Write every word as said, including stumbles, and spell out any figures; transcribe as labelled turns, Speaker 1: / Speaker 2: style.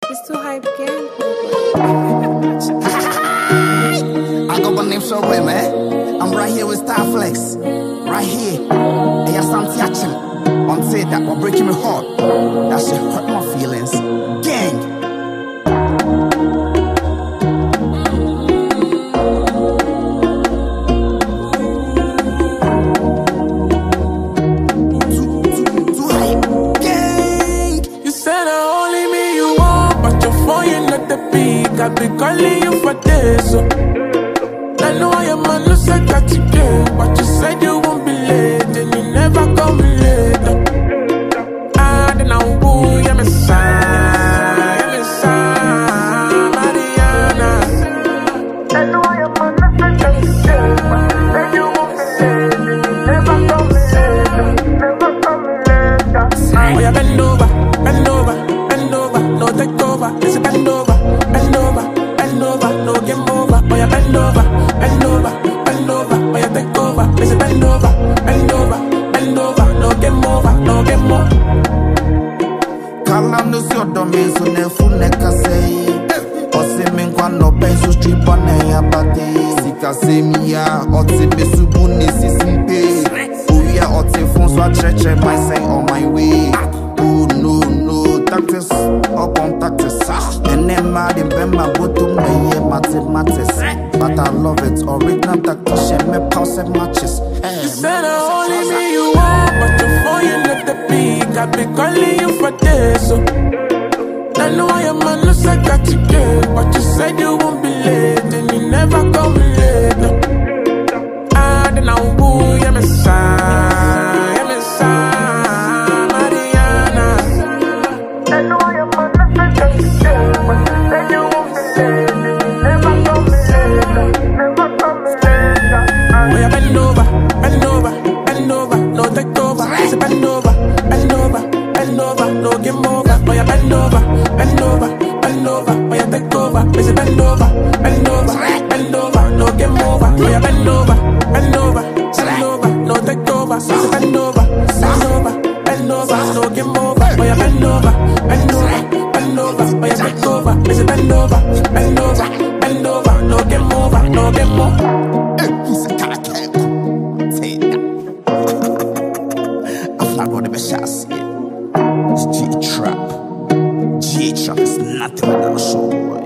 Speaker 1: It's too hype gang,
Speaker 2: I got my name so way, man. I'm right here with Starflex. Right here. And you're something action. On say that we're breaking my heart. That shit hurt my feelings. Gang.
Speaker 3: I be calling you for this, so I know I am man who said that you care, but you said you won't be late, and you never come later. Ah, then I will, yeah, me sign, yeah, me sign, Mariana. I know I am man who said that you care, but you said you won't be late, and you never come later, never come later. Oh, yeah, bend over, bend over, bend over, no take over, it's a bend over. Bend over, bend over, no game over. Boy, bend over, bend over, bend over. Boy, take over. Miss bend over, bend over, bend over. No game over, no game over.
Speaker 2: Kalam no si odomi so ne fu ne kase. Ose me nkwa no benzo strip on ya bate. Sika se mi ya, ote me subu ni sisimpe. Uya ote fon so treche my say on my way. Oh no no, tactics up on tactics. And then mad in Bema go to me mathematics. But I love it, original tactician, me pause and matches.
Speaker 3: You said I only me you want, but before you let the peak, I be calling you for this, so I know I am man who said that you care, but you said you won't be late, and you never come later. Ah, then I will, yeah, me sign, yeah, me sign, Mariana. I know I am man who said that you care, but you said you won't be late, and you never come later, never come later. Oh, yeah, bend over, bend over, bend over, no take over. It's a bend over, bend over, bend over, no game over. Oh, yeah, bend over, bend over, bend over. Oh, yeah, take over. It's a bend over, bend over, bend over, no game over. Oh, yeah, bend over, bend over, bend over, no take over. It's a bend over, bend over, bend over, no game over. Oh, yeah, bend over, bend over, bend over. Oh, yeah, take over. It's a bend over, bend over, bend over, no game over, no game over.
Speaker 2: Shots, yeah. It's G-Trap. G-Trap is nothing without a show.